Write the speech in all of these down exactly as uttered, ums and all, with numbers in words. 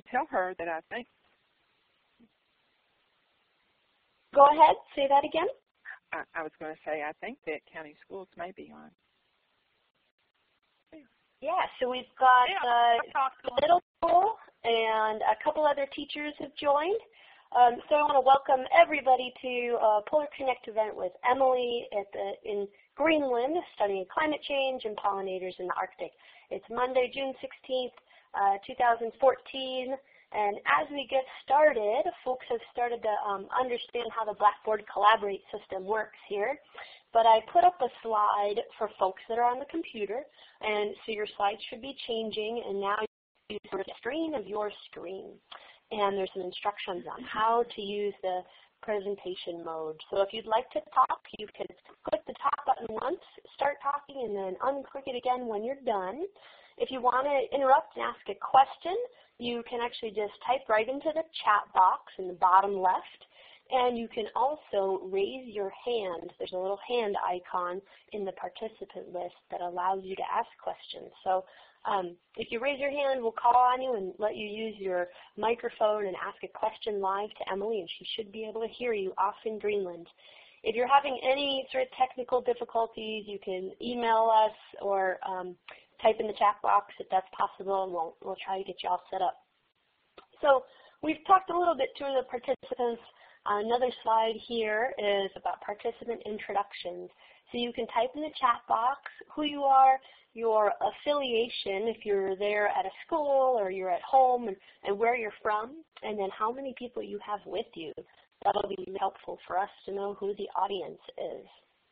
tell her that I think. Go ahead. Say that again. I, I was going to say I think that county schools may be on. Yeah, so we've got yeah, uh, middle school and a couple other teachers have joined. Um, so I want to welcome everybody to a Polar Connect event with Emily at the, in Greenland, studying climate change and pollinators in the Arctic. It's Monday, June sixteenth, uh, two thousand fourteen. And as we get started, folks have started to um, understand how the Blackboard Collaborate system works here. But I put up a slide for folks that are on the computer, and so your slides should be changing, and now you use the screen of your screen. And there's some instructions on how to use the presentation mode. So if you'd like to talk, you can click the talk button once, start talking, and then unclick it again when you're done. If you want to interrupt and ask a question, you can actually just type right into the chat box in the bottom left, and you can also raise your hand. There's a little hand icon in the participant list that allows you to ask questions. So um, if you raise your hand, we'll call on you and let you use your microphone and ask a question live to Emily, and she should be able to hear you off in Greenland. If you're having any sort of technical difficulties, you can email us or um, type in the chat box if that's possible, and we'll, we'll try to get you all set up. So we've talked a little bit to the participants. Uh, another slide here is about participant introductions. So you can type in the chat box who you are, your affiliation, if you're there at a school or you're at home, and, and where you're from, and then how many people you have with you. That'll be helpful for us to know who the audience is.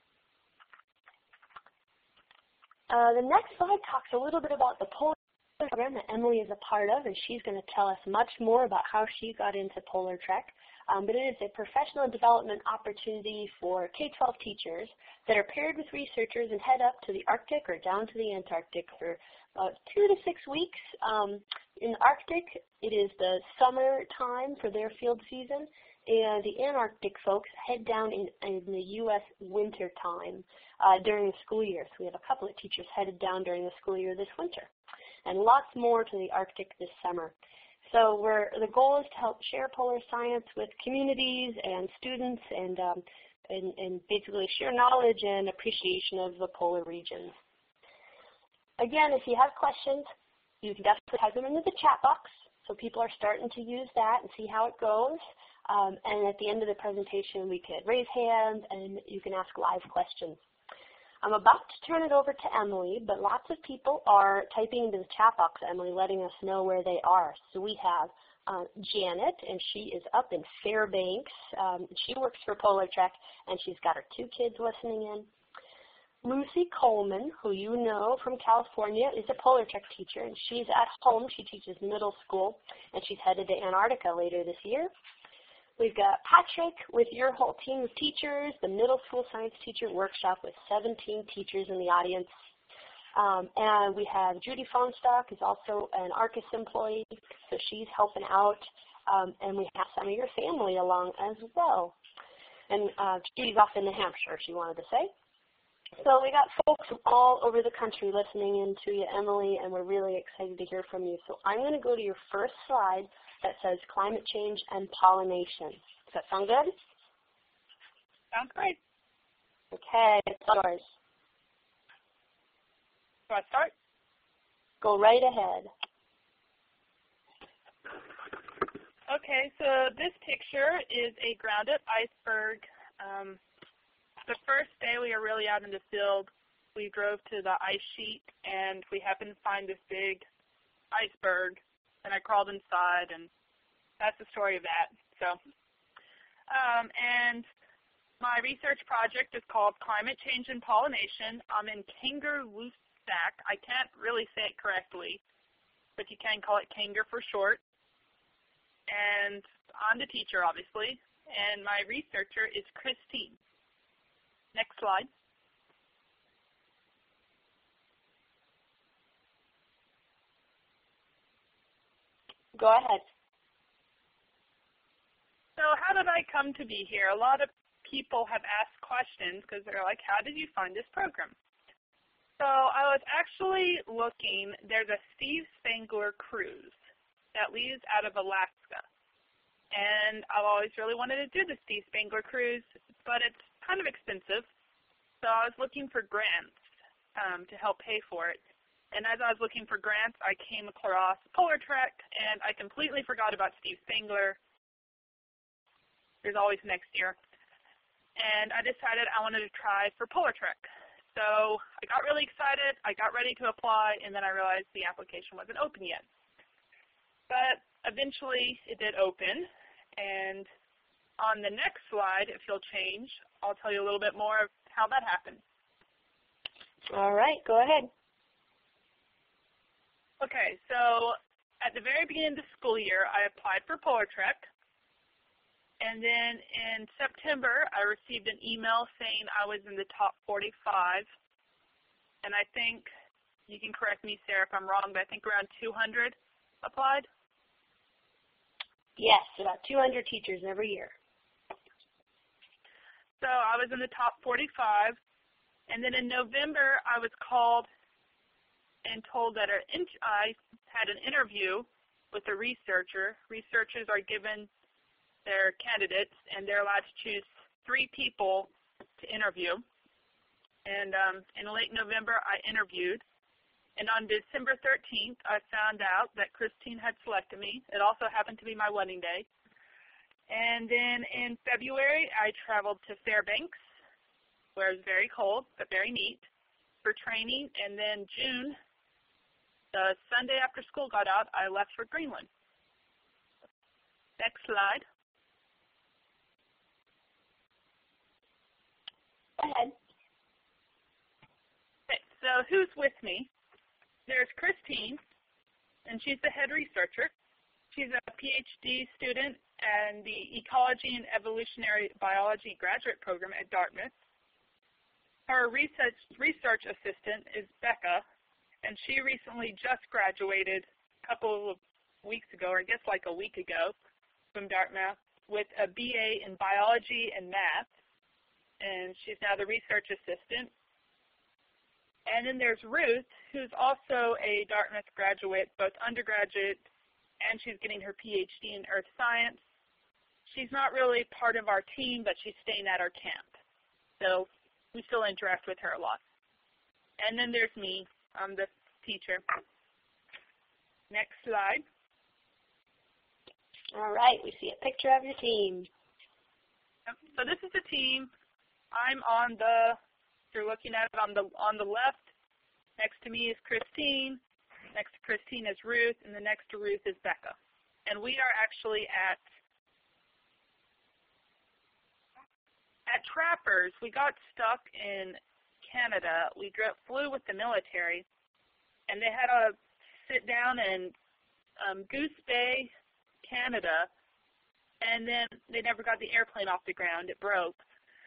Uh, the next slide talks a little bit about the Polar program that Emily is a part of, and she's going to tell us much more about how she got into Polar Trek. Um, but it is a professional development opportunity for K twelve teachers that are paired with researchers and head up to the Arctic or down to the Antarctic for about two to six weeks. Um, in the Arctic, it is the summer time for their field season, and the Antarctic folks head down in, in the U S winter time uh, during the school year. So we have a couple of teachers headed down during the school year this winter, and lots more to the Arctic this summer. So we're, the goal is to help share polar science with communities and students, and, um, and, and basically share knowledge and appreciation of the polar regions. Again, if you have questions, you can definitely type them into the chat box. So people are starting to use that and see how it goes. Um, and at the end of the presentation, we could raise hands and you can ask live questions. I'm about to turn it over to Emily, but lots of people are typing into the chat box, Emily, letting us know where they are. So we have uh, Janet, and she is up in Fairbanks. Um, she works for Polar Trek, and she's got her two kids listening in. Lucy Coleman, who you know from California, is a Polar Trek teacher, and she's at home. She teaches middle school, and she's headed to Antarctica later this year. We've got Patrick with your whole team of teachers, the middle school science teacher workshop with seventeen teachers in the audience. Um, and we have Judy Fonstock, who's also an ARCIS employee, so she's helping out. Um, and we have some of your family along as well. And uh, Judy's off in New Hampshire, she wanted to say. So we got folks from all over the country listening in to you, Emily, and we're really excited to hear from you. So I'm going to go to your first slide that says climate change and pollination. Does that sound good? Sounds great. Okay, it's yours. Do I start? Go right ahead. Okay, so this picture is a ground-up iceberg. Um, the first day we were really out in the field, we drove to the ice sheet, and we happened to find this big iceberg, and I crawled inside, and that's the story of that. So, um, and my research project is called Climate Change and Pollination. I'm in Kangerlussuaq. I can't really say it correctly, but you can call it Kanger for short. And I'm the teacher, obviously, and my researcher is Christine. Next slide. Go ahead. So how did I come to be here? A lot of people have asked questions because they're like, how did you find this program? So I was actually looking, there's a Steve Spangler cruise. that leaves out of Alaska. And I've always really wanted to do the Steve Spangler cruise, but it's kind of expensive. So I was looking for grants um, to help pay for it. And as I was looking for grants, I came across Polar Trek, and I completely forgot about Steve Spangler. There's always next year. And I decided I wanted to try for Polar Trek. So I got really excited. I got ready to apply, and then I realized the application wasn't open yet. But eventually it did open. And on the next slide, if you'll change, I'll tell you a little bit more of how that happened. All right, go ahead. Okay, so at the very beginning of the school year, I applied for Polar Trek. And then in September, I received an email saying I was in the top forty-five. And I think, you can correct me, Sarah, if I'm wrong, but I think around two hundred applied. Yes, about two hundred teachers every year. So I was in the top forty-five. And then in November, I was called and told that I had an interview with a researcher. Researchers are given their candidates, and they're allowed to choose three people to interview. And um, in late November, I interviewed. And on December thirteenth, I found out that Christine had selected me. It also happened to be my wedding day. And then in February, I traveled to Fairbanks, where it was very cold, but very neat, for training. And then June, the Sunday after school got out, I left for Greenland. Next slide. Go ahead. Okay, so who's with me? There's Christine, and she's the head researcher. She's a PhD student in the Ecology and Evolutionary Biology graduate program at Dartmouth. Her research, research assistant is Becca, and she recently just graduated a couple of weeks ago, or I guess like a week ago, from Dartmouth with a B A in biology and math, and she's now the research assistant. And then there's Ruth, who's also a Dartmouth graduate, both undergraduate, and she's getting her PhD in earth science. She's not really part of our team, but she's staying at our camp. So we still interact with her a lot. And then there's me. I'm the teacher. Next slide. All right, we see a picture of your team. So this is the team. I'm on the, if you're looking at it on the, on the left, next to me is Christine, next to Christine is Ruth, and the next to Ruth is Becca. And we are actually at, at Trappers. We got stuck in Canada. We flew with the military, and they had to sit down in um, Goose Bay, Canada, and then they never got the airplane off the ground. It broke.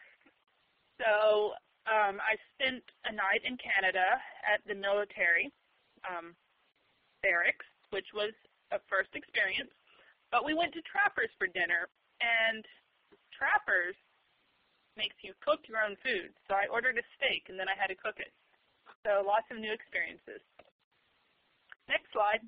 So um, I spent a night in Canada at the military um, barracks, which was a first experience. But we went to Trappers for dinner, and Trappers makes you cook your own food. So I ordered a steak, and then I had to cook it. So lots of new experiences. Next slide.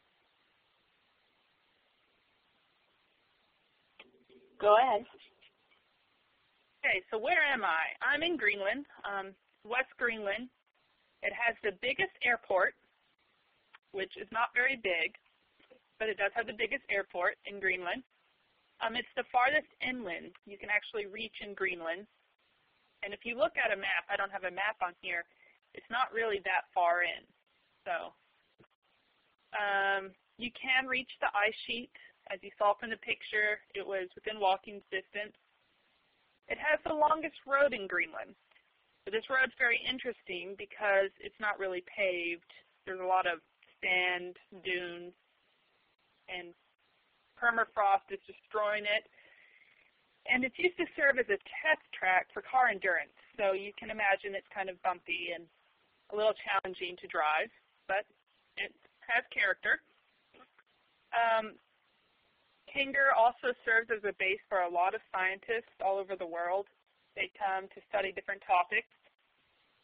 Go ahead. Okay, so where am I? I'm in Greenland, um, West Greenland. It has the biggest airport, which is not very big, but it does have the biggest airport in Greenland. Um, it's the farthest inland you can actually reach in Greenland. And if you look at a map, I don't have a map on here, it's not really that far in. So um, you can reach the ice sheet. As you saw from the picture, it was within walking distance. It has the longest road in Greenland. So this road's very interesting because it's not really paved. There's a lot of sand, dunes, and permafrost is destroying it. And it's used to serve as a test track for car endurance. So you can imagine it's kind of bumpy and a little challenging to drive, but it has character. Um, Kinger also serves as a base for a lot of scientists all over the world. They come to study different topics.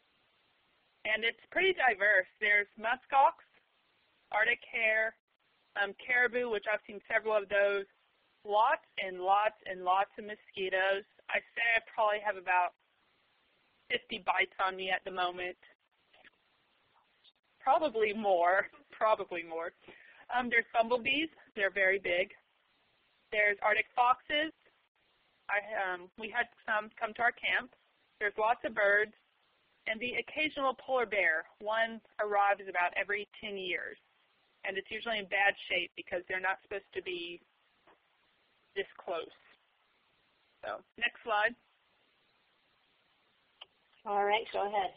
And it's pretty diverse. There's muskox, Arctic hare, Um, caribou, which I've seen several of those. Lots and lots and lots of mosquitoes. I say I probably have about fifty bites on me at the moment. Probably more. Probably more. Um, there's bumblebees. They're very big. There's Arctic foxes. I, um, we had some come to our camp. There's lots of birds. And the occasional polar bear. One arrives about every ten years. And it's usually in bad shape because they're not supposed to be this close. So, next slide. All right, go ahead.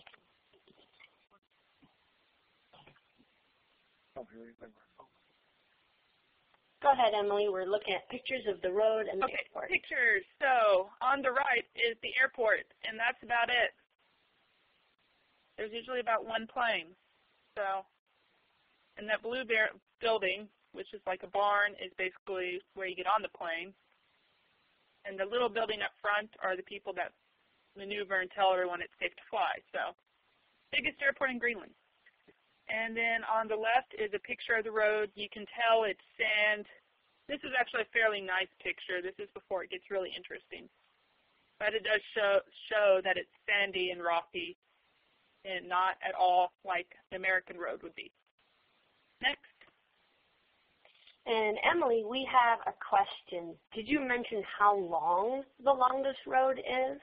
Go ahead, Emily. We're looking at pictures of the road and the okay, airport. Pictures. So, on the right is the airport, and that's about it. There's usually about one plane. So, and that blue building, which is like a barn, is basically where you get on the plane. And the little building up front are the people that maneuver and tell everyone it's safe to fly. So, biggest airport in Greenland. And then on the left is a picture of the road. You can tell it's sand. This is actually a fairly nice picture. This is before it gets really interesting. But it does show, show that it's sandy and rocky and not at all like the American road would be. Next. And Emily, we have a question. Did you mention how long the longest road is?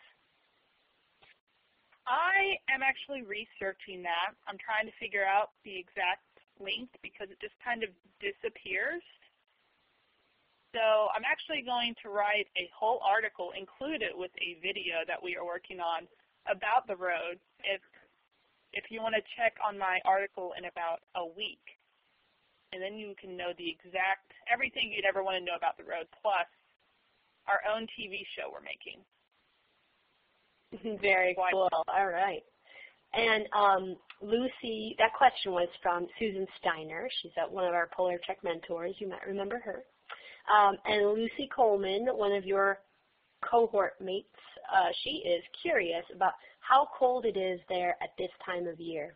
I am actually researching that. I'm trying to figure out the exact length because it just kind of disappears. So I'm actually going to write a whole article, include it with a video that we are working on about the road. If, if you want to check on my article in about a week, and then you can know the exact, everything you'd ever want to know about the road, plus our own T V show we're making. Very cool. All right. And um, Lucy, that question was from Susan Steiner. She's at one of our Polar Trek mentors. You might remember her. Um, and Lucy Coleman, one of your cohort mates, uh, she is curious about how cold it is there at this time of year.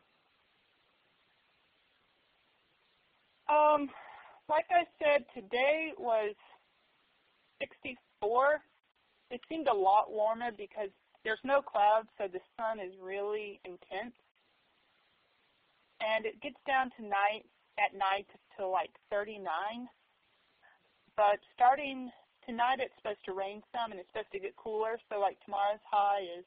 Um, like I said, today was sixty-four. It seemed a lot warmer because there's no clouds, so the sun is really intense. And it gets down to night at night to like thirty-nine. But starting tonight, it's supposed to rain some, and it's supposed to get cooler. So like tomorrow's high is,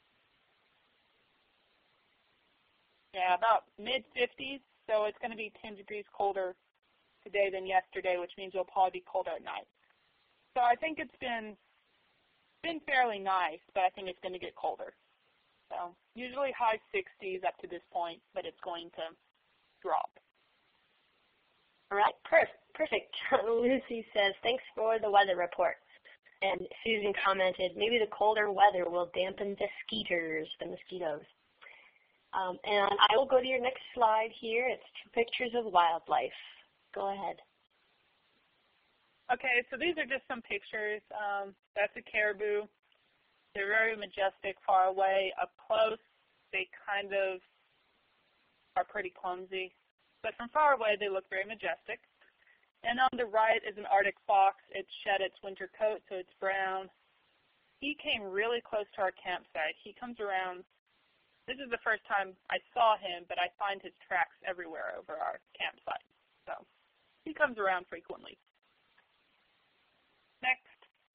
yeah, about mid fifties. So it's going to be ten degrees colder today than yesterday, which means it'll probably be colder at night. So I think it's been been fairly nice, but I think it's going to get colder. So usually high sixties up to this point, but it's going to drop. All right, perfect. Perfect. Lucy says, thanks for the weather report. And Susan commented, maybe the colder weather will dampen the skeeters, the mosquitoes. Um, and I will go to your next slide here. It's two pictures of wildlife. Go ahead. Okay, so these are just some pictures. Um, that's a caribou. They're very majestic far away. Up close, they kind of are pretty clumsy. But from far away, they look very majestic. And on the right is an Arctic fox. It shed its winter coat, so it's brown. He came really close to our campsite. He comes around. This is the first time I saw him, but I find his tracks everywhere over our campsite. So he comes around frequently. Next.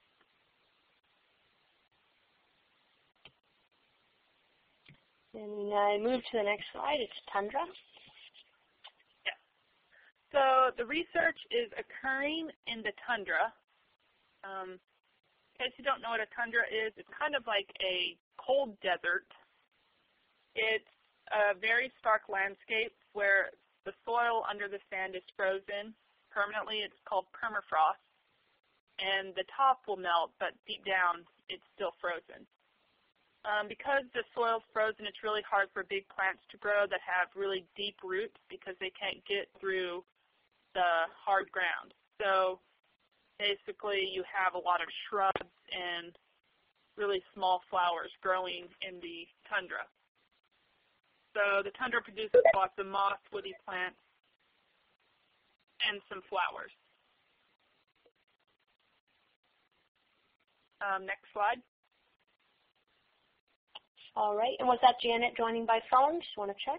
And I move to the next slide. It's tundra. Yeah. So the research is occurring in the tundra. Um, in case you don't know what a tundra is, it's kind of like a cold desert. It's a very stark landscape where the soil under the sand is frozen permanently. It's called permafrost. And the top will melt, but deep down it's still frozen. Um, because the soil's frozen, it's really hard for big plants to grow that have really deep roots because they can't get through the hard ground. So basically you have a lot of shrubs and really small flowers growing in the tundra. So the tundra produces lots of moss, woody plants. and some flowers. Um, next slide. All right, and was that Janet joining by phone? Just want to check.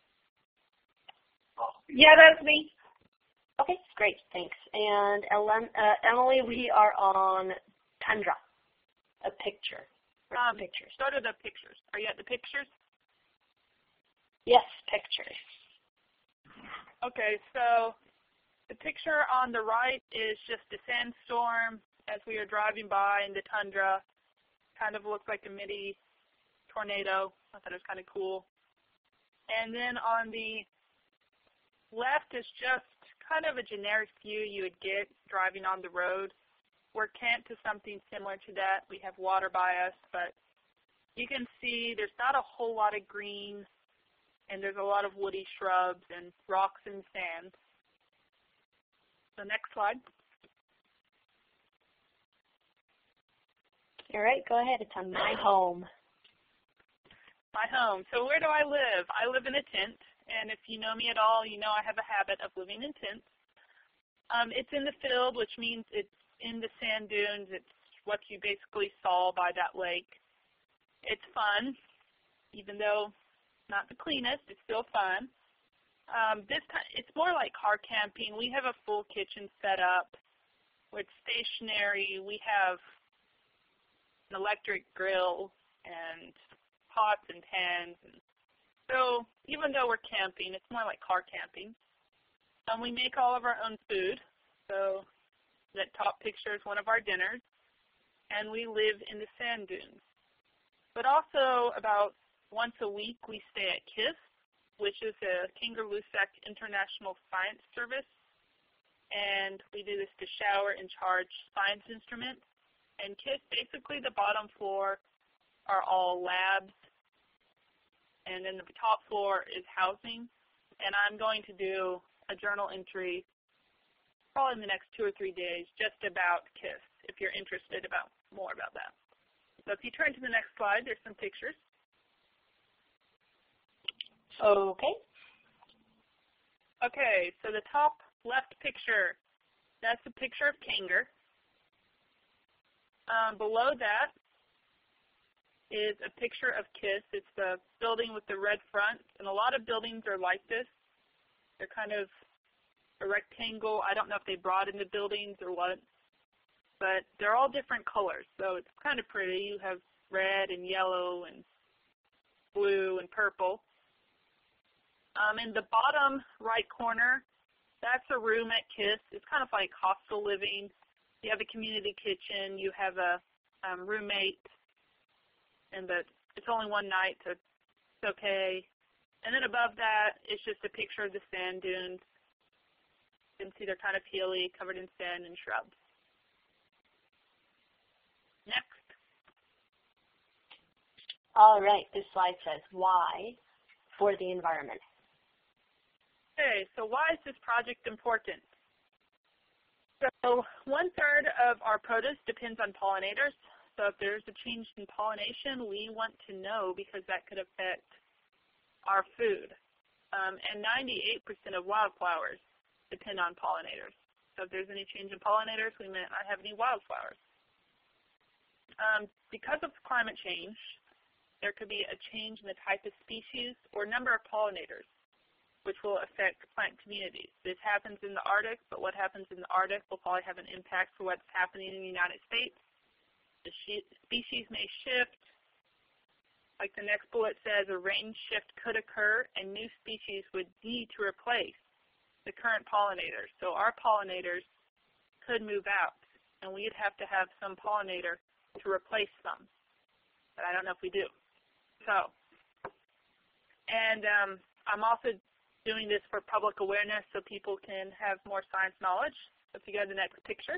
Yeah, that's me. Okay, great, thanks. And Ellen, uh, Emily, we are on Tundra, a picture. Um, pictures. Go to the pictures. Are you at the pictures? Yes, pictures. Okay, so the picture on the right is just a sandstorm as we are driving by in the tundra. Kind of looks like a mini tornado. I thought it was kind of cool. And then on the left is just kind of a generic view you would get driving on the road. We're camped to something similar to that. We have water by us, but you can see there's not a whole lot of green, and there's a lot of woody shrubs and rocks and sand. So next slide. All right, go ahead. It's on my home. My home. So where do I live? I live in a tent, and if you know me at all, you know I have a habit of living in tents. Um, it's in the field, which means it's in the sand dunes. It's what you basically saw by that lake. It's fun, even though not the cleanest, it's still fun. Um, this time, it's more like car camping. We have a full kitchen set up with stationary. We have an electric grill and pots and pans. And so even though we're camping, it's more like car camping. Um, we make all of our own food. So that top picture is one of our dinners. And we live in the sand dunes. But also about once a week we stay at KISS, which is a Kangerlussuaq International Science Service. And we do this to shower and charge science instruments. And KISS, basically the bottom floor are all labs. And then the top floor is housing. And I'm going to do a journal entry probably in the next two or three days just about KISS, if you're interested about more about that. So if you turn to the next slide, there's some pictures. Okay. Okay, so the top left picture, that's a picture of Kanger. Um, below that is a picture of KISS. It's the building with the red front, and a lot of buildings are like this. They're kind of a rectangle. I don't know if they broaden the buildings or what, but they're all different colors, so it's kind of pretty. You have red and yellow and blue and purple. Um, in the bottom right corner, that's a room at KISS. It's kind of like hostel living. You have a community kitchen. You have a um, roommate, and the, it's only one night, so it's okay. And then above that is just a picture of the sand dunes. You can see they're kind of hilly, covered in sand and shrubs. Next. All right, this slide says why for the environment. Okay, so why is this project important? So one third of our produce depends on pollinators. So if there's a change in pollination, we want to know because that could affect our food. Um, and ninety-eight percent of wildflowers depend on pollinators. So if there's any change in pollinators, we may not have any wildflowers. Um, because of climate change, there could be a change in the type of species or number of pollinators, which will affect plant communities. This happens in the Arctic, but what happens in the Arctic will probably have an impact for what's happening in the United States. The species may shift. Like the next bullet says, a range shift could occur, and new species would need to replace the current pollinators. So our pollinators could move out, and we'd have to have some pollinator to replace them. But I don't know if we do. So, and um, I'm also doing this for public awareness so people can have more science knowledge. So if you go to the next picture.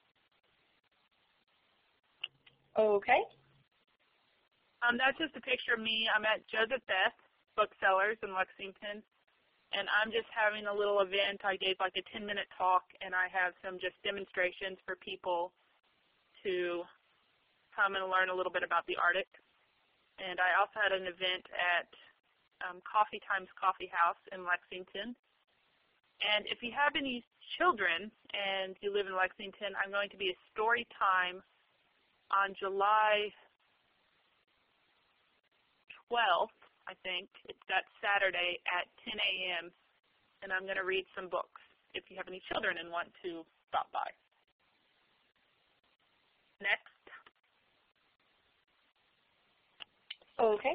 Okay. Um, that's just a picture of me. I'm at Joseph Beth Booksellers in Lexington, and I'm just having a little event. I gave like a ten minute talk, and I have some just demonstrations for people to come and learn a little bit about the Arctic. And I also had an event at um, Coffee Times Coffee House in Lexington. And if you have any children and you live in Lexington, I'm going to be a story time on July twelfth, I think. It's that Saturday at ten A M and I'm going to read some books if you have any children and want to stop by. Next. Okay.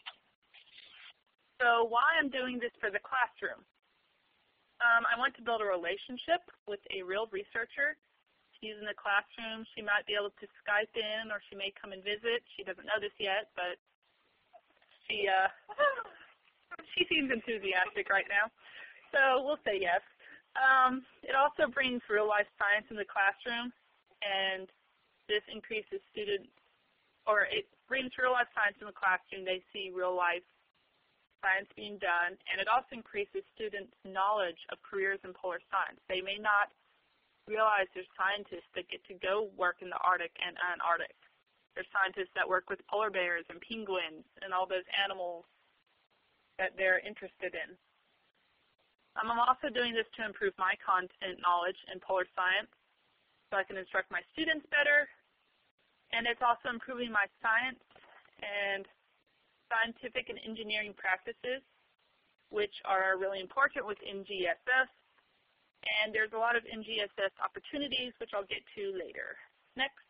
So why I'm doing this for the classroom. Um, I want to build a relationship with a real researcher. She's in the classroom. She might be able to Skype in, or she may come and visit. She doesn't know this yet, but she uh, she seems enthusiastic right now. So we'll say yes. Um, it also brings real-life science in the classroom, and this increases student, or it brings real-life science in the classroom. They see real-life science being done, and it also increases students' knowledge of careers in polar science. They may not realize there's scientists that get to go work in the Arctic and Antarctic. There's scientists that work with polar bears and penguins and all those animals that they're interested in. Um, I'm also doing this to improve my content knowledge in polar science so I can instruct my students better, and it's also improving my science and scientific and engineering practices, which are really important with N G S S. And there's a lot of N G S S opportunities, which I'll get to later. Next.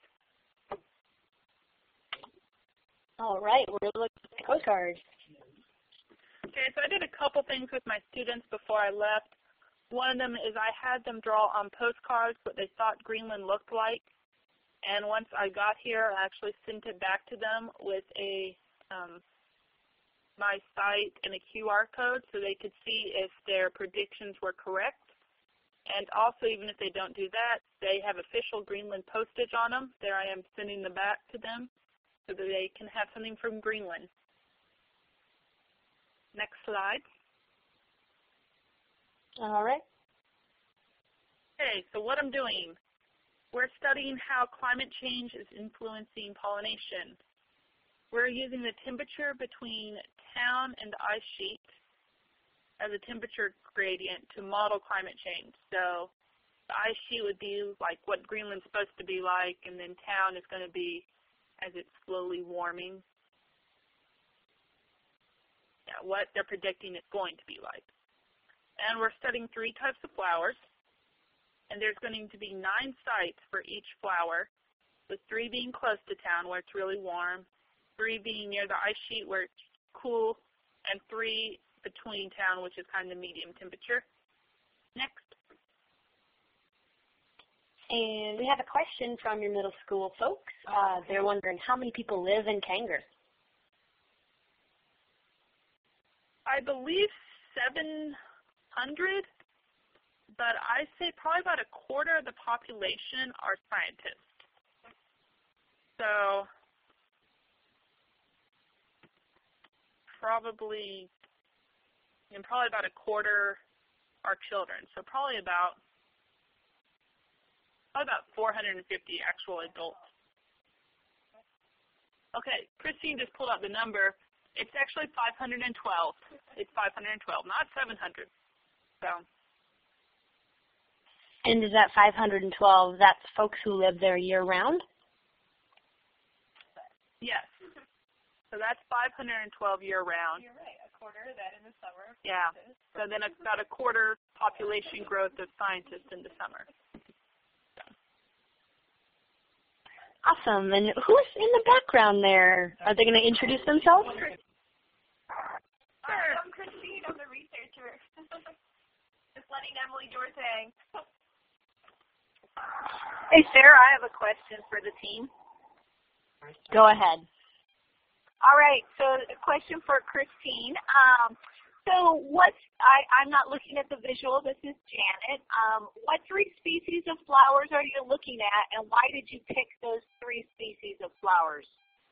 All right, we're looking at the postcards. Okay, so I did a couple things with my students before I left. One of them is I had them draw on postcards what they thought Greenland looked like. And once I got here, I actually sent it back to them with a um, my site and a Q R code so they could see if their predictions were correct. And also, even if they don't do that, they have official Greenland postage on them. There I am sending them back to them so that they can have something from Greenland. Next slide. All right. Okay, so what I'm doing, we're studying how climate change is influencing pollination. We're using the temperature between town and the ice sheet as a temperature gradient to model climate change. So the ice sheet would be like what Greenland's supposed to be like, and then town is going to be as it's slowly warming. Yeah, what they're predicting it's going to be like. And we're studying three types of flowers, and there's going to be nine sites for each flower, with three being close to town where it's really warm, three being near the ice sheet where it's cool, and three between town, which is kind of medium temperature. Next. And we have a question from your middle school folks. Uh, they're wondering how many people live in Kanger? I believe seven hundred, but I say probably about a quarter of the population are scientists. So probably, and probably about a quarter are children. So probably about probably about four hundred fifty actual adults. Okay, Christine just pulled out the number. It's actually five hundred twelve. It's five hundred twelve, not seven hundred. So. And is that five hundred twelve, that's folks who live there year-round? Yes. So that's five hundred twelve year-round. You're right, a quarter of that in the summer. Yeah. So then it's about a quarter population growth of scientists in the summer. So. Awesome. And who's in the background there? Are they going to introduce themselves? Hi, I'm Christine. I'm the researcher. Just letting Emily do her thing. Hey, Sarah, I have a question for the team. Go ahead. All right, so a question for Christine. Um, so what's, I, I'm not looking at the visual, this is Janet. Um, what three species of flowers are you looking at, and why did you pick those three species of flowers?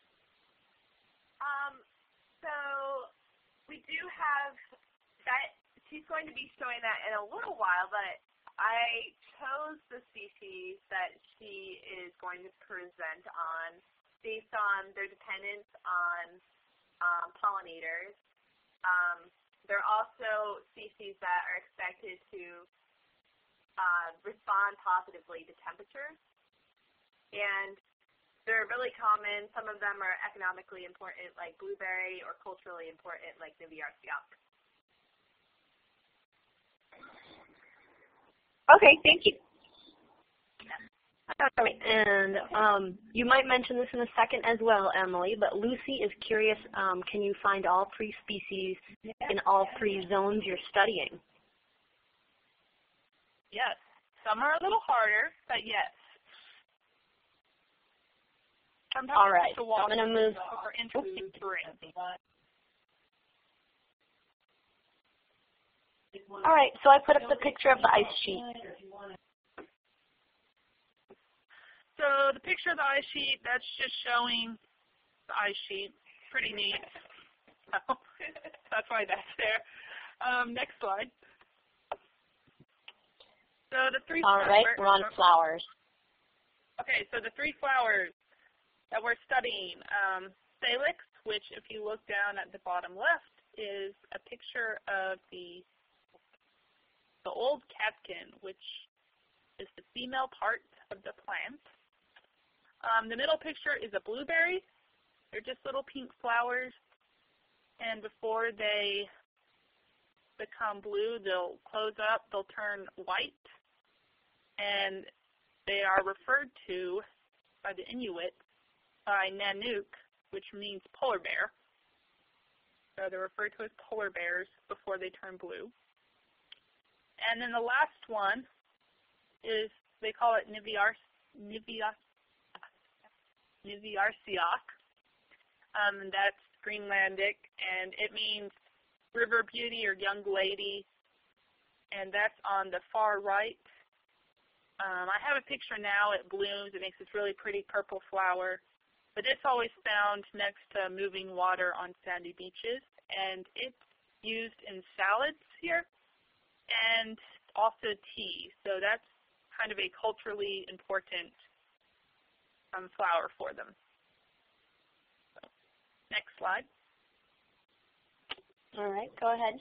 Um, so we do have that, she's going to be showing that in a little while, but I chose the species that she is going to present on based on their dependence on um, pollinators. Um, there are also species that are expected to uh, respond positively to temperatures. And they're really common. Some of them are economically important, like blueberry, or culturally important, like Niviarsiac. Okay, thank you. All right, and um, you might mention this in a second as well, Emily, but Lucy is curious, um, can you find all three species in all three zones you're studying? Yes. Some are a little harder, but yes. Sometimes all right, so I'm going to move. Over interesting terrain. All right, so I put up the picture of the ice sheet. So the picture of the ice sheet, that's just showing the ice sheet. Pretty neat. So that's why that's there. Um, next slide. So the three All right, we're on flowers. Okay, so the three flowers that we're studying, um, Salix, which if you look down at the bottom left, is a picture of the the old catkin, which is the female part of the plant. Um, the middle picture is a blueberry. They're just little pink flowers, and before they become blue, they'll close up, they'll turn white, and they are referred to by the Inuit by Nanook, which means polar bear. So they're referred to as polar bears before they turn blue. And then the last one is, they call it Niviar, Niviar, Niviarsiac. Um, and that's Greenlandic, and it means river beauty or young lady, and that's on the far right. Um, I have a picture now. It blooms. It makes this really pretty purple flower. But it's always found next to moving water on sandy beaches, and it's used in salads here and also tea. So that's kind of a culturally important um, flower for them. So, next slide. All right, go ahead.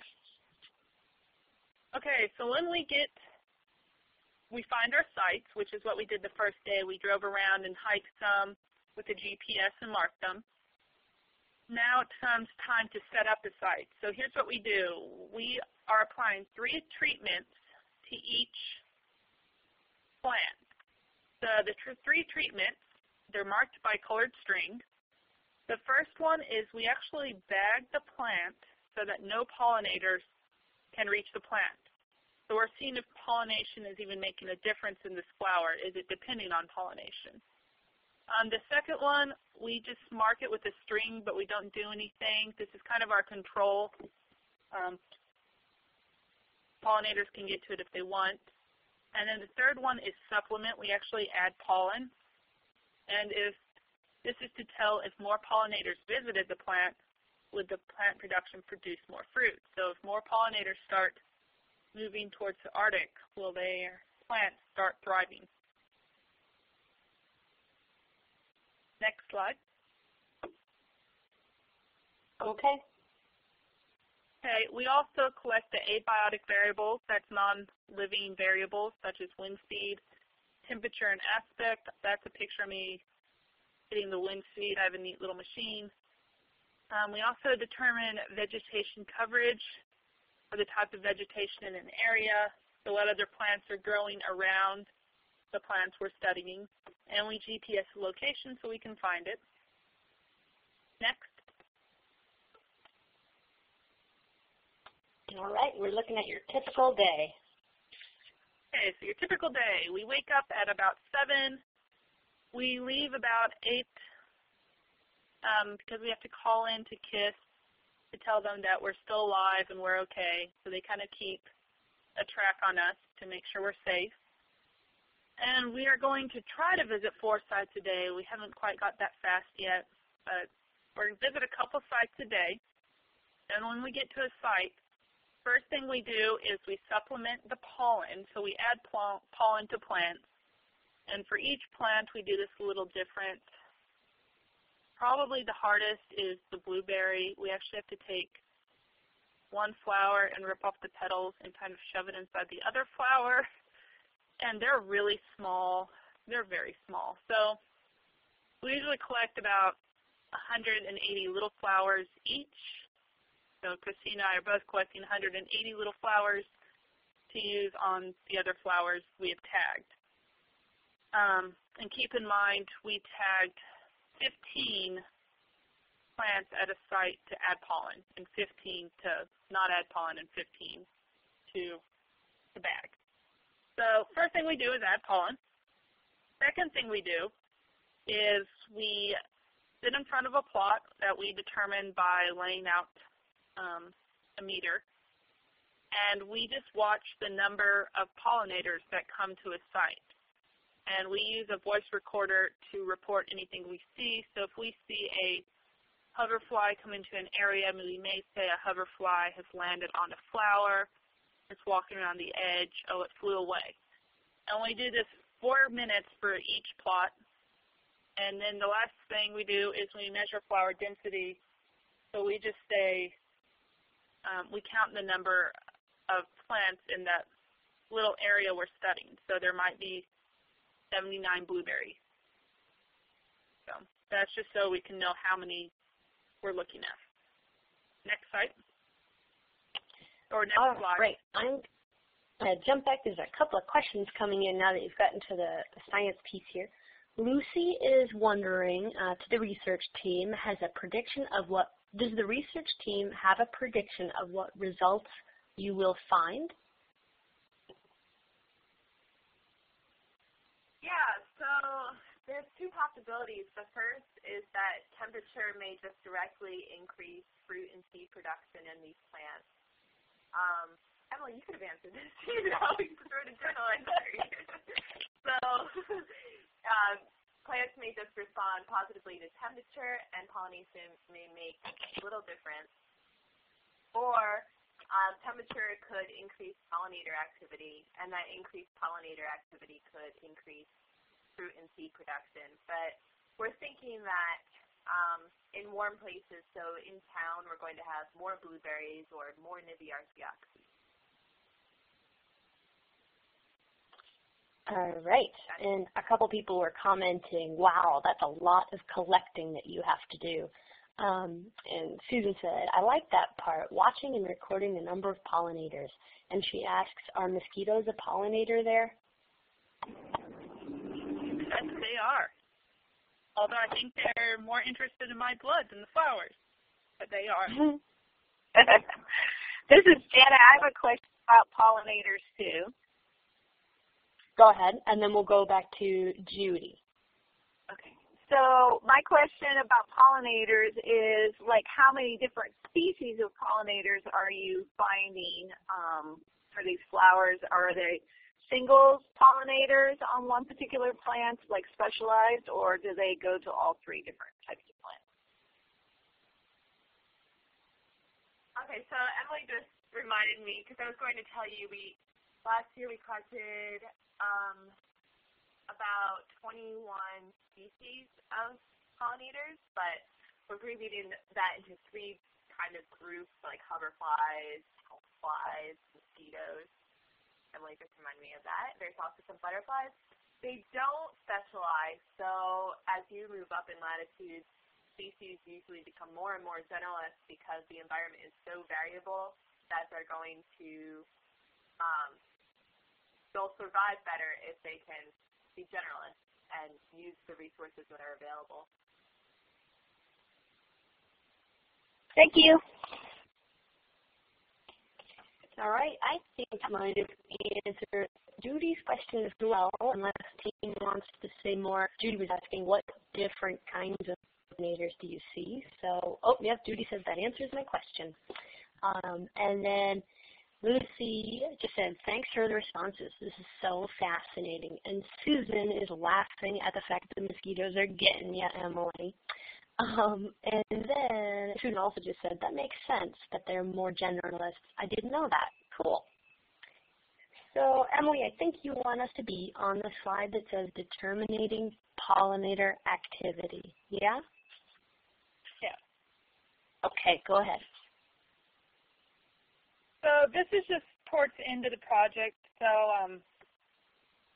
Okay, so when we get, we find our sites, which is what we did the first day. We drove around and hiked some with the G P S and marked them. Now it comes time to set up the site. So here's what we do. We are applying three treatments to each plant. So the tr three treatments, they're marked by colored string. The first one is we actually bag the plant so that no pollinators can reach the plant. So we're seeing if pollination is even making a difference in this flower. Is it depending on pollination? Um, the second one, we just mark it with a string, but we don't do anything. This is kind of our control. Um, pollinators can get to it if they want. And then the third one is supplement. We actually add pollen. And if this is to tell if more pollinators visited the plant, would the plant production produce more fruit? So if more pollinators start moving towards the Arctic, will their plants start thriving? Next slide. Okay. Okay, we also collect the abiotic variables, that's non-living variables such as wind speed, temperature, and aspect. That's a picture of me hitting the wind speed. I have a neat little machine. Um, we also determine vegetation coverage, or the type of vegetation in an area, so what other plants are growing around the plants we're studying, and we G P S the location so we can find it. Next. All right, we're looking at your typical day. Okay, so your typical day. We wake up at about seven. We leave about eight um, because we have to call in to KISS to tell them that we're still alive and we're okay. So they kind of keep a track on us to make sure we're safe. And we are going to try to visit four sites a day. We haven't quite got that fast yet, but we're going to visit a couple sites a day. And when we get to a site, first thing we do is we supplement the pollen. So we add pollen to plants. And for each plant, we do this a little different. Probably the hardest is the blueberry. We actually have to take one flower and rip off the petals and kind of shove it inside the other flower. and they're really small. They're very small. So we usually collect about one hundred eighty little flowers each. So Christina and I are both collecting one hundred eighty little flowers to use on the other flowers we have tagged. Um, and keep in mind, we tagged fifteen plants at a site to add pollen, and fifteen to not add pollen, and fifteen to the bag. So first thing we do is add pollen. Second thing we do is we sit in front of a plot that we determine by laying out um, a meter, and we just watch the number of pollinators that come to a site. And we use a voice recorder to report anything we see. So if we see a hoverfly come into an area, we may say a hoverfly has landed on a flower, it's walking around the edge, oh, it flew away. And we do this four minutes for each plot. And then the last thing we do is we measure flower density. So we just say, um, we count the number of plants in that little area we're studying. So there might be seventy-nine blueberries. So that's just so we can know how many we're looking at. Next slide. Or next oh, slide. Great. I'm going to jump back. There's a couple of questions coming in now that you've gotten to the, the science piece here. Lucy is wondering, uh, to the research team, has a prediction of what, does the research team have a prediction of what results you will find? Yeah, so there's two possibilities. The first is that temperature may just directly increase fruit and seed production in these plants. Um, Emily, you could have answered this. You know, you could throw the journal in there. So um, plants may just respond positively to temperature, and pollination may make little difference. Or um, temperature could increase pollinator activity, and that increased pollinator activity could increase fruit and seed production. But we're thinking that um, in warm places, so in town, we're going to have more blueberries or more Nibiarcioxes. All right, and a couple people were commenting, wow, that's a lot of collecting that you have to do. Um, and Susan said, I like that part, watching and recording the number of pollinators. And she asks, are mosquitoes a pollinator there? Yes, they are. Although I think they're more interested in my blood than the flowers, but they are. This is Janet. I have a question about pollinators too. Go ahead, and then we'll go back to Judy. Okay. So my question about pollinators is, like, how many different species of pollinators are you finding um, for these flowers? Are they single pollinators on one particular plant, like specialized, or do they go to all three different types of plants? Okay, so Emily just reminded me, because I was going to tell you, we last year we collected um, about twenty-one species of pollinators, but we're grouping that into three kind of groups, like hoverflies, flies, mosquitoes. Emily just reminded me of that. There's also some butterflies. They don't specialize, so as you move up in latitudes, species usually become more and more generalist because the environment is so variable that they're going to, um, they'll survive better if they can be generalists and use the resources that are available. Thank you. All right, I think I might have answered Judy's question as well, unless the team wants to say more. Judy was asking, what different kinds of pollinators do you see? So, oh, yes, Judy says that answers my question. Um, and then Lucy just said, thanks for the responses. This is so fascinating. And Susan is laughing at the fact that the mosquitoes are getting you, Emily. Um, and then Susan also just said, that makes sense that they're more generalists. I didn't know that. Cool. So, Emily, I think you want us to be on the slide that says determining pollinator activity. Yeah? Yeah. Okay, go ahead. So this is just towards the end of the project. So um,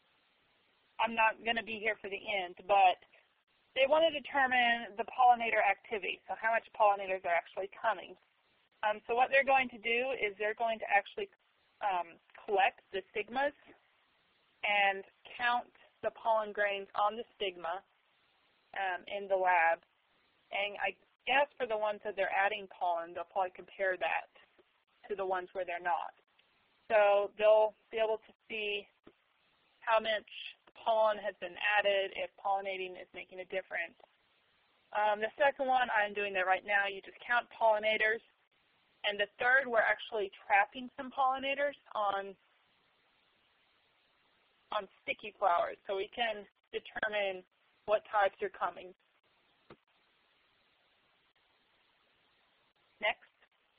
I'm not going to be here for the end, but they want to determine the pollinator activity, so how much pollinators are actually coming. Um, so what they're going to do is they're going to actually um, collect the stigmas and count the pollen grains on the stigma um, in the lab. And I guess for the ones that they're adding pollen, they'll probably compare that to the ones where they're not. So they'll be able to see how much pollen has been added, if pollinating is making a difference. Um, the second one, I'm doing that right now. You just count pollinators. And the third, we're actually trapping some pollinators on, on sticky flowers, so we can determine what types are coming. Next.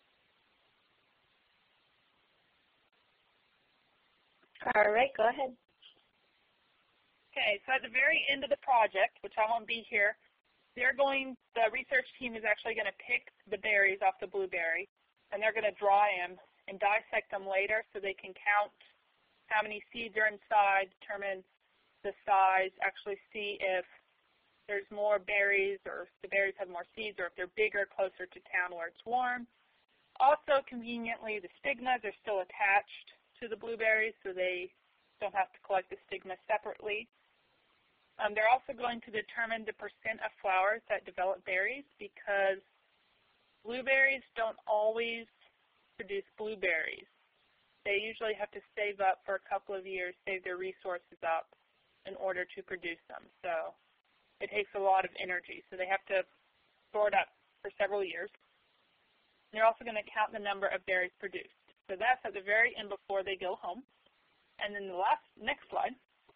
All right, go ahead. Okay, so at the very end of the project, which I won't be here, they're going, the research team is actually going to pick the berries off the blueberry, and they're going to dry them and dissect them later so they can count how many seeds are inside, determine the size, actually see if there's more berries or if the berries have more seeds or if they're bigger closer to town where it's warm. Also, conveniently, the stigmas are still attached to the blueberries, so they don't have to collect the stigma separately. Um, they're also going to determine the percent of flowers that develop berries, because blueberries don't always produce blueberries. They usually have to save up for a couple of years, save their resources up in order to produce them. So it takes a lot of energy. So they have to store it up for several years. And they're also going to count the number of berries produced. So that's at the very end before they go home. And then the last, next slide.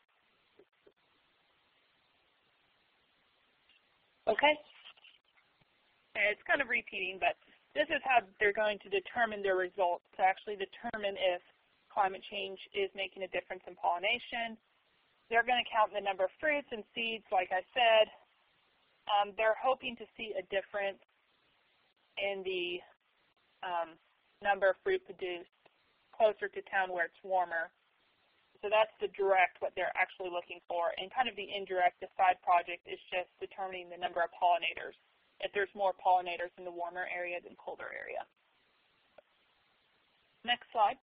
Okay. And it's kind of repeating, but this is how they're going to determine their results, to actually determine if climate change is making a difference in pollination. They're going to count the number of fruits and seeds, like I said. Um, they're hoping to see a difference in the um, number of fruit produced closer to town where it's warmer. So that's the direct, what they're actually looking for. And kind of the indirect, the side project, is just determining the number of pollinators, if there's more pollinators in the warmer area than colder area. Next slide.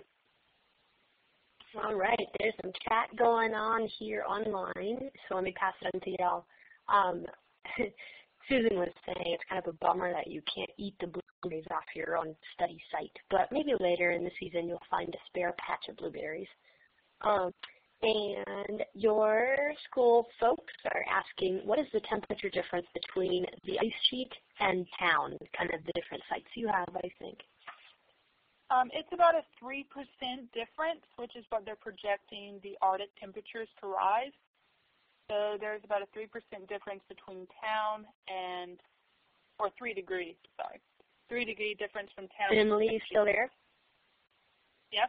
All right, there's some chat going on here online, so let me pass it on to y'all. Um, Susan was saying it's kind of a bummer that you can't eat the blueberries off your own study site, but maybe later in the season you'll find a spare patch of blueberries. Um, and your school folks are asking, what is the temperature difference between the ice sheet and town, kind of the different sites you have, I think? Um, it's about a three percent difference, which is what they're projecting the Arctic temperatures to rise. So there's about a three percent difference between town and, or three degrees, sorry. Three degree difference from town. Emily, you still there? Yes.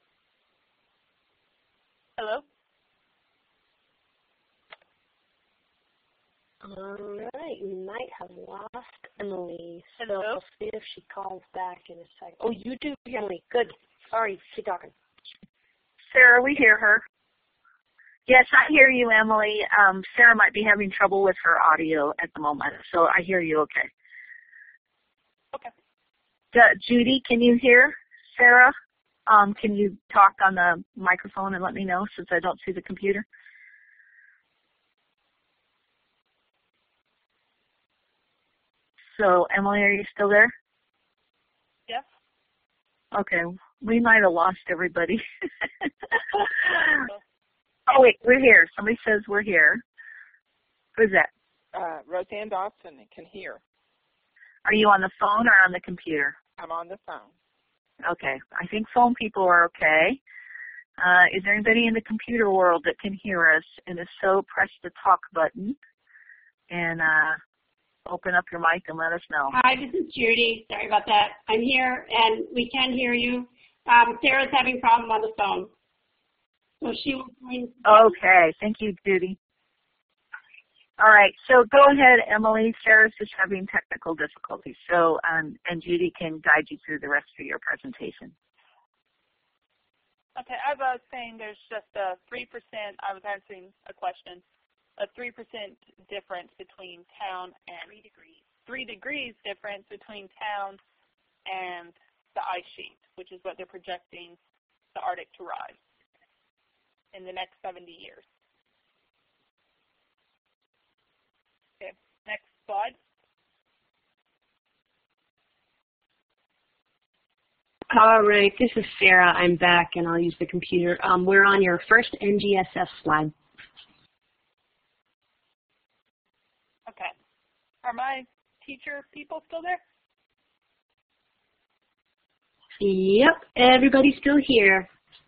Hello? All right, we might have lost Emily, so Hello? we'll see if she calls back in a second. Oh, you do hear me. Good. Sorry, keep talking. Sarah, we hear her. Yes, I hear you, Emily. Um, Sarah might be having trouble with her audio at the moment, so I hear you okay. Okay. Uh, Judy, can you hear Sarah? Um, can you talk on the microphone and let me know, since I don't see the computer? So, Emily, are you still there? Yes. Okay, we might have lost everybody. Oh, wait, we're here. Somebody says we're here. Who's that? Uh, Roseanne Dawson can hear. Are you on the phone or on the computer? I'm on the phone. Okay, I think phone people are okay. Uh, is there anybody in the computer world that can hear us? And if so, press the talk button and uh, open up your mic and let us know. Hi, this is Judy. Sorry about that. I'm here, and we can hear you. Um, Sarah's having a problem on the phone. So she will join. Okay, thank you, Judy. All right, so go ahead, Emily. Sarah's just having technical difficulties, so um, and Judy can guide you through the rest of your presentation. Okay, as I was saying, there's just a three percent, I was answering a question, a three percent difference between town and three degrees. Three degrees difference between town and the ice sheet, which is what they're projecting the Arctic to rise in the next seventy years. Okay, next slide. All right, this is Sarah. I'm back, and I'll use the computer. Um, we're on your first N G S S slide. Okay. Are my teacher people still there? Yep, everybody's still here.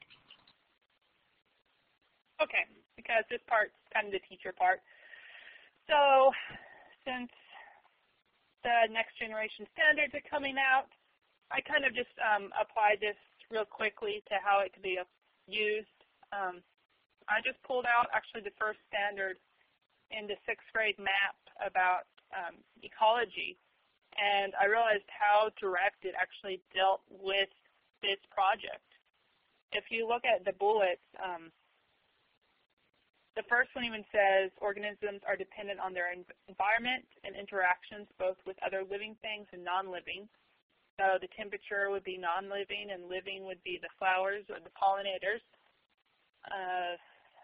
Okay, because this part's kind of the teacher part. So since the next generation standards are coming out, I kind of just um, applied this real quickly to how it could be used. Um, I just pulled out actually the first standard in the sixth grade map about um, ecology, and I realized how direct it actually dealt with this project. If you look at the bullets, um, the first one even says organisms are dependent on their environment and interactions both with other living things and non-living. So the temperature would be non-living and living would be the flowers or the pollinators. Uh,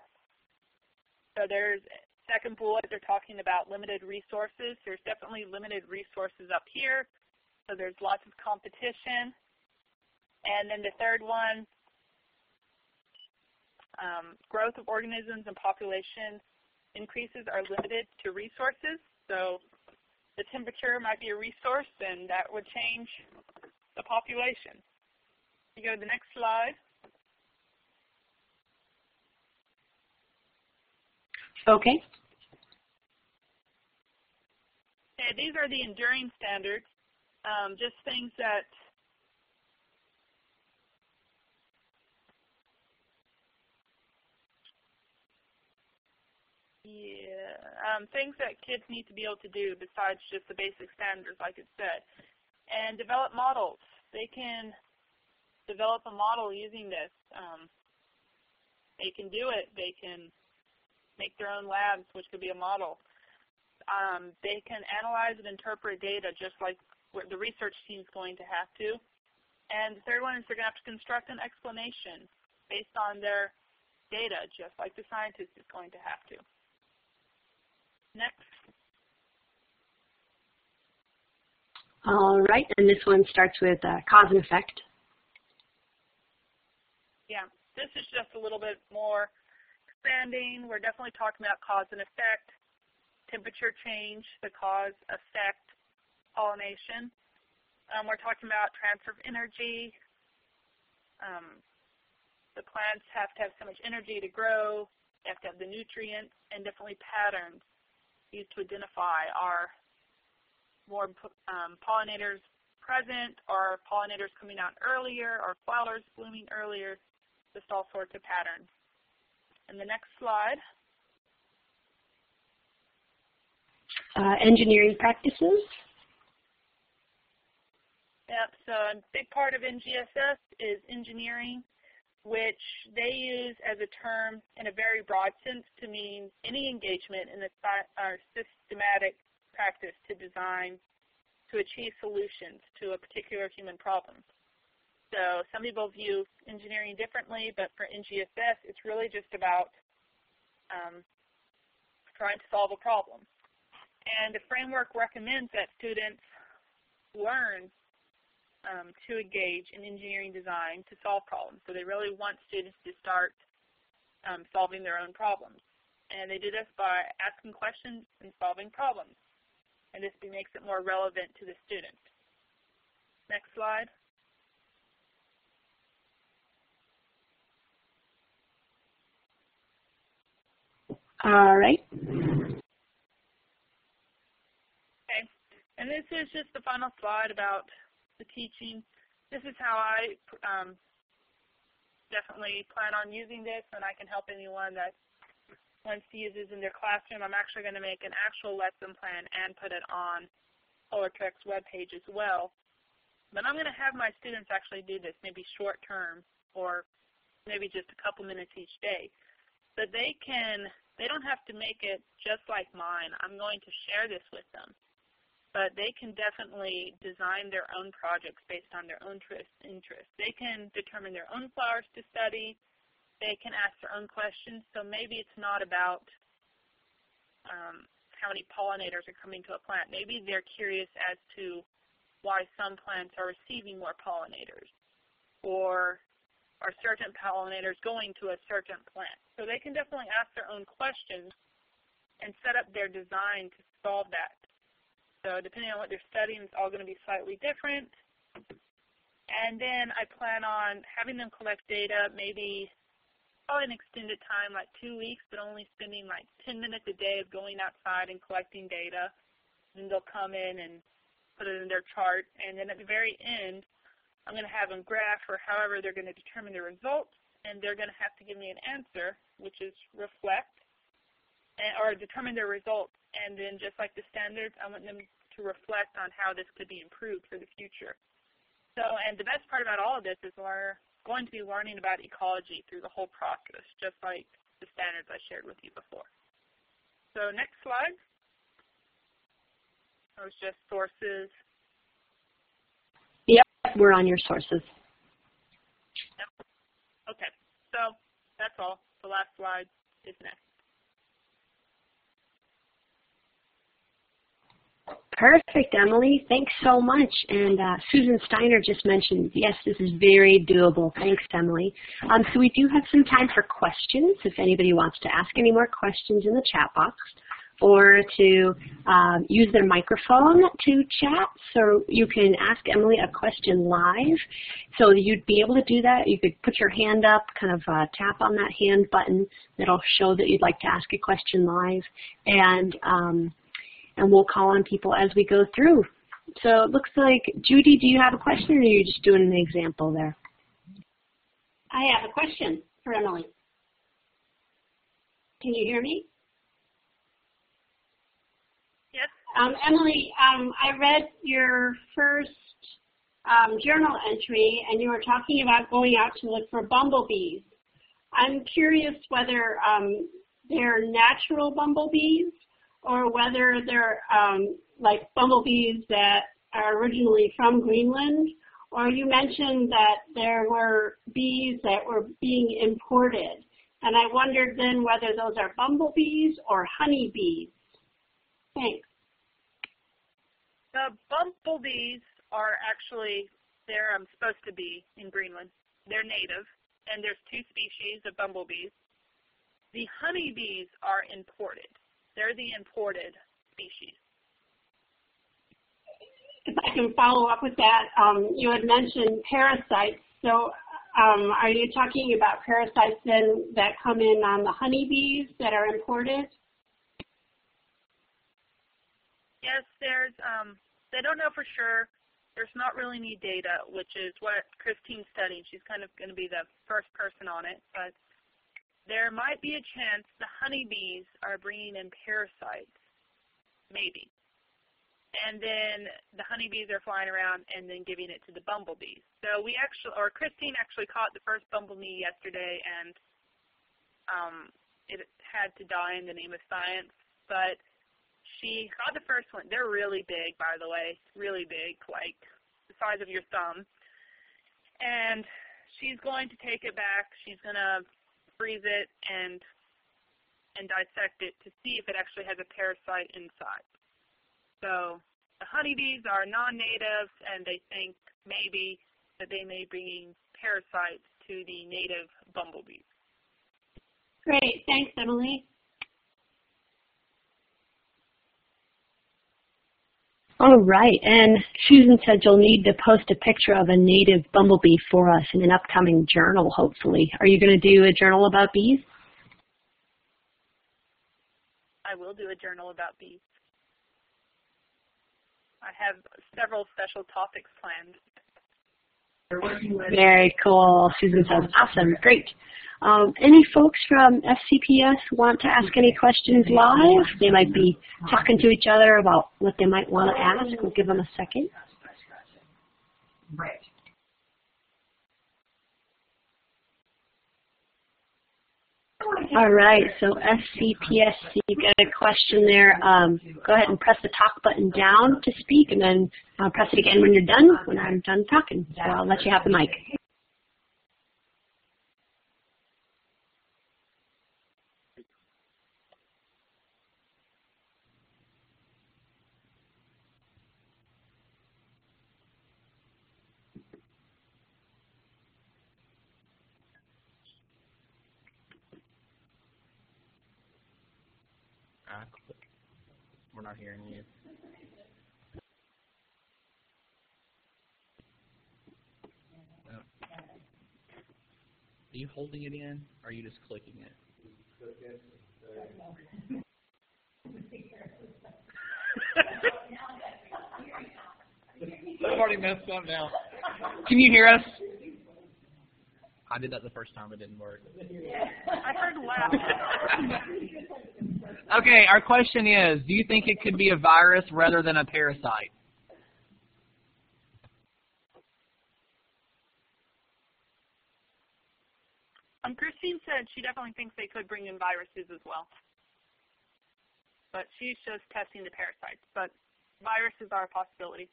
so there's second bullet, they're talking about limited resources. There's definitely limited resources up here. So there's lots of competition. And then the third one, um, growth of organisms and population increases are limited to resources. So the temperature might be a resource, and that would change the population. You go to the next slide. Okay. Okay, these are the enduring standards, um, just things that Yeah, um, things that kids need to be able to do besides just the basic standards, like it said. And develop models. They can develop a model using this. Um, they can do it. They can make their own labs, which could be a model. Um, they can analyze and interpret data just like the research team is going to have to. And the third one is they're going to have to construct an explanation based on their data, just like the scientist is going to have to. Next. All right, and this one starts with uh, cause and effect. Yeah, this is just a little bit more expanding. We're definitely talking about cause and effect, temperature change, the cause, effect, pollination. Um, we're talking about transfer of energy. Um, the plants have to have so much energy to grow. They have to have the nutrients, and definitely patterns used to identify are more um, pollinators present, or pollinators coming out earlier, or flowers blooming earlier, just all sorts of patterns. And the next slide. Uh, engineering practices. Yep, so a big part of N G S S is engineering, which they use as a term in a very broad sense to mean any engagement in a or systematic practice to design to achieve solutions to a particular human problem. So some people view engineering differently, but for N G S S, it's really just about um, trying to solve a problem. And the framework recommends that students learn Um, to engage in engineering design to solve problems. So they really want students to start um, solving their own problems. And they do this by asking questions and solving problems. And this makes it more relevant to the student. Next slide. All right. Okay. And this is just the final slide about the teaching. This is how I um, definitely plan on using this, and I can help anyone that wants to use this in their classroom. I'm actually going to make an actual lesson plan and put it on PolarTrek's webpage as well. But I'm going to have my students actually do this, maybe short term or maybe just a couple minutes each day. But they can, they don't have to make it just like mine. I'm going to share this with them. But they can definitely design their own projects based on their own interests. They can determine their own flowers to study. They can ask their own questions. So maybe it's not about um, how many pollinators are coming to a plant. Maybe they're curious as to why some plants are receiving more pollinators, or are certain pollinators going to a certain plant. So they can definitely ask their own questions and set up their design to solve that. So depending on what they're studying, it's all going to be slightly different. And then I plan on having them collect data, maybe probably an extended time, like two weeks, but only spending like ten minutes a day of going outside and collecting data. Then they'll come in and put it in their chart. And then at the very end, I'm going to have them graph or however they're going to determine the results, and they're going to have to give me an answer, which is reflect, and, or determine their results. And then just like the standards, I want them to reflect on how this could be improved for the future. So, and the best part about all of this is we're going to be learning about ecology through the whole process, just like the standards I shared with you before. So next slide. That was just sources. Yep, we're on your sources. Yep. Okay, so that's all. The last slide is next. Perfect, Emily. Thanks so much. And uh, Susan Steiner just mentioned, yes, this is very doable. Thanks, Emily. Um, so we do have some time for questions if anybody wants to ask any more questions in the chat box, or to um, use their microphone to chat. So you can ask Emily a question live. So you'd be able to do that. You could put your hand up, kind of uh, tap on that hand button that'll show that you'd like to ask a question live. And um, and we'll call on people as we go through. So it looks like, Judy, do you have a question, or are you just doing an example there? I have a question for Emily. Can you hear me? Yes. Um, Emily, um, I read your first um, journal entry, and you were talking about going out to look for bumblebees. I'm curious whether um, they're natural bumblebees, or whether they're um, like bumblebees that are originally from Greenland, or you mentioned that there were bees that were being imported. And I wondered then whether those are bumblebees or honeybees. Thanks. The bumblebees are actually, they're um, supposed to be in Greenland. They're native, and there's two species of bumblebees. The honeybees are imported. They're the imported species. If I can follow up with that, um, you had mentioned parasites. So um, are you talking about parasites then that come in on the honeybees that are imported? Yes, there's, um, they don't know for sure. There's not really any data, which is what Christine's studying. She's kind of going to be the first person on it. But there might be a chance the honeybees are bringing in parasites, maybe. And then the honeybees are flying around and then giving it to the bumblebees. So we actually, or Christine actually caught the first bumblebee yesterday, and um, it had to die in the name of science. But she caught the first one. They're really big, by the way, really big, like the size of your thumb. And she's going to take it back. She's going to freeze it and and dissect it to see if it actually has a parasite inside. So the honeybees are non-natives, and they think maybe that they may be bringing parasites to the native bumblebees. Great. Thanks, Emily. All right, and Susan said you'll need to post a picture of a native bumblebee for us in an upcoming journal, hopefully. Are you going to do a journal about bees? I will do a journal about bees. I have several special topics planned. Very cool. Susan says, awesome, great. Um, any folks from F C P S want to ask any questions live? They might be talking to each other about what they might want to ask. We'll give them a second. Right. All right, so S C P S C, got a question there. Um, go ahead and press the talk button down to speak, and then uh, press it again when you're done, when I'm done talking. So I'll let you have the mic. Uh, we're not hearing you. Oh. Are you holding it in, or are you just clicking it? I've already messed up now. Can you hear us? I did that the first time. It didn't work. I heard laugh. Okay, our question is, do you think it could be a virus rather than a parasite? Um, Christine said she definitely thinks they could bring in viruses as well. But she's just testing the parasites. But viruses are a possibility.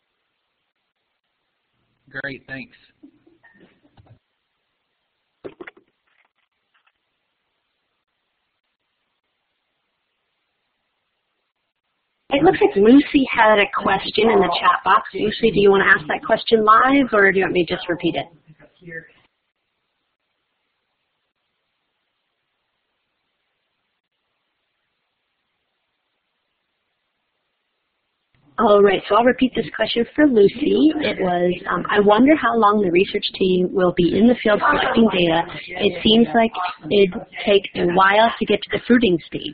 Great, thanks. It looks like Lucy had a question in the chat box. Lucy, do you want to ask that question live, or do you want me to just repeat it? All right, so I'll repeat this question for Lucy. It was, um, I wonder how long the research team will be in the field collecting data. It seems like it'd take a while to get to the fruiting stage.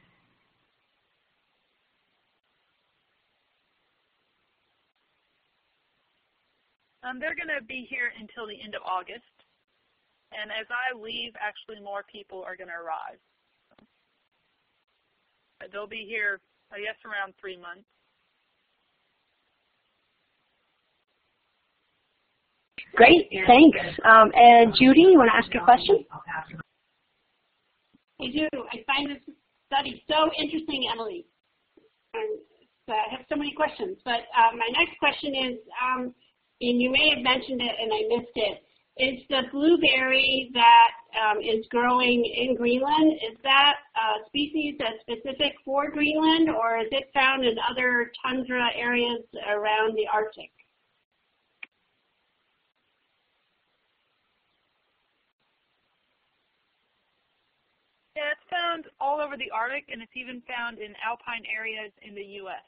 Um, they're going to be here until the end of August. And as I leave, actually more people are going to arrive. They'll be here, I guess, around three months. Great, thanks. Um, and Judy, you want to ask a question? I do. I find this study so interesting, Emily. Um, I have so many questions. But uh, my next question is, um, and you may have mentioned it and I missed it, is the blueberry that um, is growing in Greenland, is that a species that's specific for Greenland, or is it found in other tundra areas around the Arctic? Yeah, it's found all over the Arctic, and it's even found in alpine areas in the U S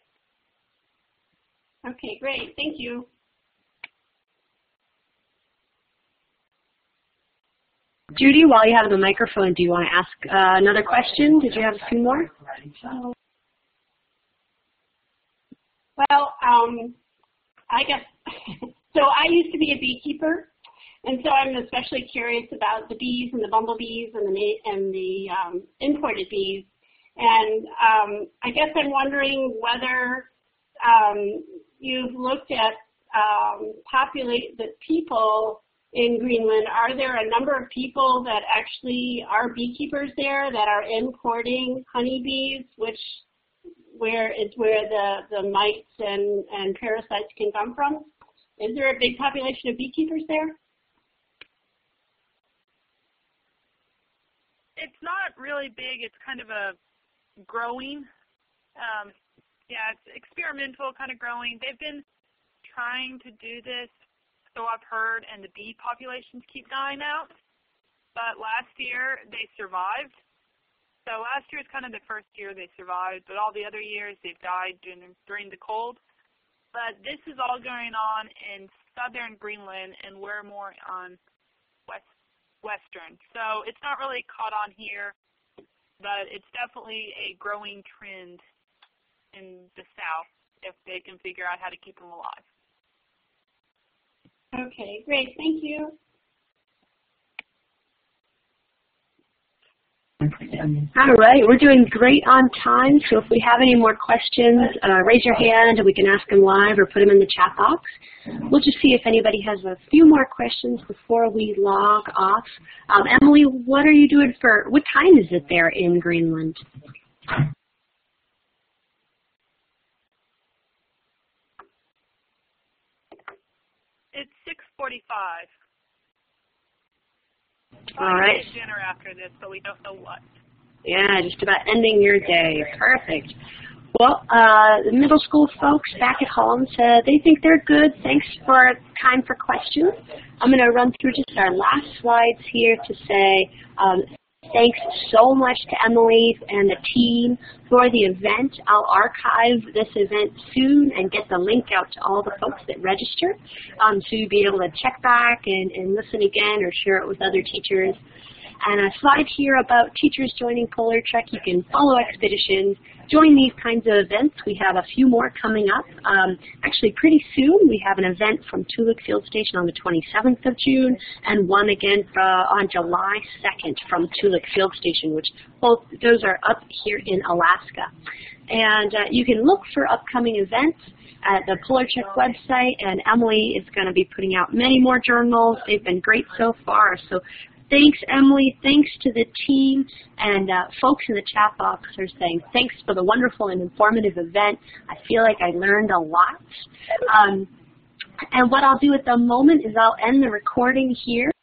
Okay, great. Thank you. Judy, while you have the microphone, do you want to ask uh, another question? Did you have a few more? Well, um, I guess, so I used to be a beekeeper, and so I'm especially curious about the bees and the bumblebees and the, and the um, imported bees. And um, I guess I'm wondering whether um, you've looked at um, populate the people in Greenland. Are there a number of people that actually are beekeepers there that are importing honeybees, which where is where the, the mites and, and parasites can come from? Is there a big population of beekeepers there? It's not really big. It's kind of a growing. Um, yeah, it's experimental kind of growing. They've been trying to do this, so I've heard, and the bee populations keep dying out. But last year, they survived. So last year is kind of the first year they survived, but all the other years they've died during, during the cold. But this is all going on in southern Greenland, and we're more on west, western. So it's not really caught on here, but it's definitely a growing trend in the south if they can figure out how to keep them alive. Okay, great. Thank you. All right, we're doing great on time, so if we have any more questions, uh, raise your hand and we can ask them live or put them in the chat box. We'll just see if anybody has a few more questions before we log off. Um, Emily, what are you doing for, what time is it there in Greenland? It's six forty-five. All right. Dinner after this, but we don't know what. Yeah, just about ending your day. Perfect. Well, uh, the middle school folks back at home said they think they're good. Thanks for time for questions. I'm going to run through just our last slides here to say um, thanks so much to Emily and the team for the event. I'll archive this event soon and get the link out to all the folks that registered, um, so you'll be able to check back and, and listen again or share it with other teachers. And a slide here about teachers joining Polar Trek. You can follow expeditions, join these kinds of events. We have a few more coming up. Um, actually, pretty soon we have an event from Toolik Field Station on the twenty-seventh of June, and one again for, on July second from Toolik Field Station, which both those are up here in Alaska. And uh, you can look for upcoming events at the Polar Trek website, and Emily is going to be putting out many more journals. They've been great so far. So thanks, Emily. Thanks to the team. And uh, folks in the chat box are saying thanks for the wonderful and informative event. I feel like I learned a lot. Um, and what I'll do at the moment is I'll end the recording here.